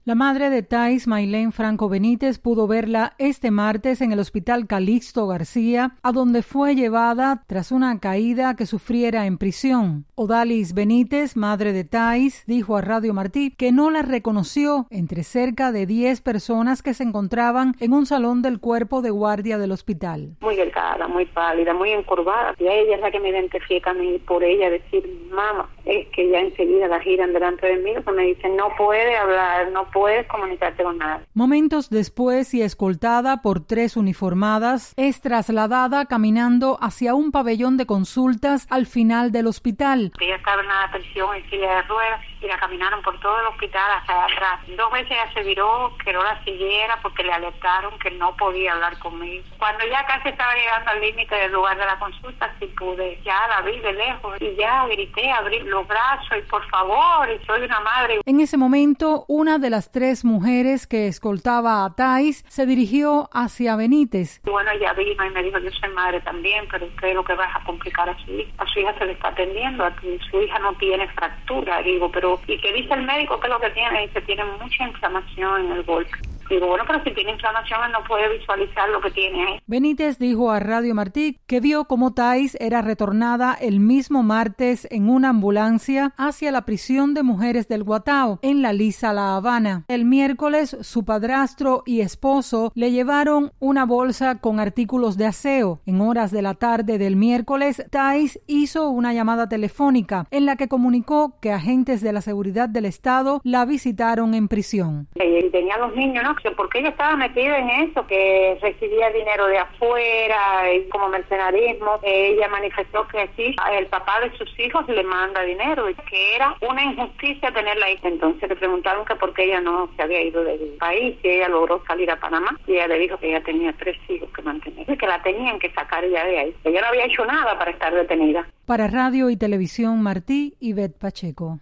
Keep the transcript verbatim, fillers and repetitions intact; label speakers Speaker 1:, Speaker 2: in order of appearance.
Speaker 1: La madre de Thais, Maylene Franco Benítez, pudo verla este martes en el Hospital Calixto García, a donde fue llevada tras una caída que sufriera en prisión. Odalis Benítez, madre de Thais, dijo a Radio Martí que no la reconoció entre cerca de diez personas que se encontraban en un salón del cuerpo de guardia del hospital.
Speaker 2: Muy delgada, muy pálida, muy encorvada. Y a ella es la que me identifica a mí por ella, decir, mamá, es que ya enseguida la giran delante de mí, que me dicen, no puede hablar, no puedes comunicarte con nadie.
Speaker 1: Momentos después y escoltada por tres uniformadas, es trasladada caminando hacia un pabellón de consultas al final del hospital.
Speaker 2: Ella estaba en la prisión en silla de ruedas y la caminaron por todo el hospital hasta atrás. Dos veces ella se viró, que no la siguiera porque le alertaron que no podía hablar conmigo. Cuando ya casi estaba llegando al límite del lugar de la consulta, sí pude, ya la vi de lejos y ya grité, abrí los brazos y por favor, y soy una madre.
Speaker 1: En ese momento, una de las tres mujeres que escoltaba a Thais se dirigió hacia Benítez.
Speaker 2: Y bueno, ella vino y me dijo, yo soy madre también, pero creo que vas a complicar a su hija. A su hija se le está atendiendo, a tu, su hija no tiene fractura. Digo, pero ¿y qué dice el médico? ¿Qué es lo que tiene? Dice, tiene mucha inflamación en el golpe. Digo, bueno, pero si tiene inflamación, él no puede visualizar lo que tiene ahí.
Speaker 1: Benítez dijo a Radio Martí que vio cómo Thais era retornada el mismo martes en una ambulancia hacia la prisión de mujeres del Guatao, en La Lisa, La Habana. El miércoles, su padrastro y esposo le llevaron una bolsa con artículos de aseo. En horas de la tarde del miércoles, Thais hizo una llamada telefónica en la que comunicó que agentes de la seguridad del Estado la visitaron en prisión.
Speaker 2: Y tenía a los niños, ¿no? Porque ella estaba metida en eso, que recibía dinero de afuera y como mercenarismo. Ella manifestó que sí, el papá de sus hijos le manda dinero y que era una injusticia tenerla ahí. Entonces le preguntaron que por qué ella no se había ido del país y ella logró salir a Panamá. Y ella le dijo que ella tenía tres hijos que mantener y que la tenían que sacar ya de ahí. Ella no había hecho nada para estar detenida.
Speaker 1: Para Radio y Televisión Martí, Ivette Pacheco.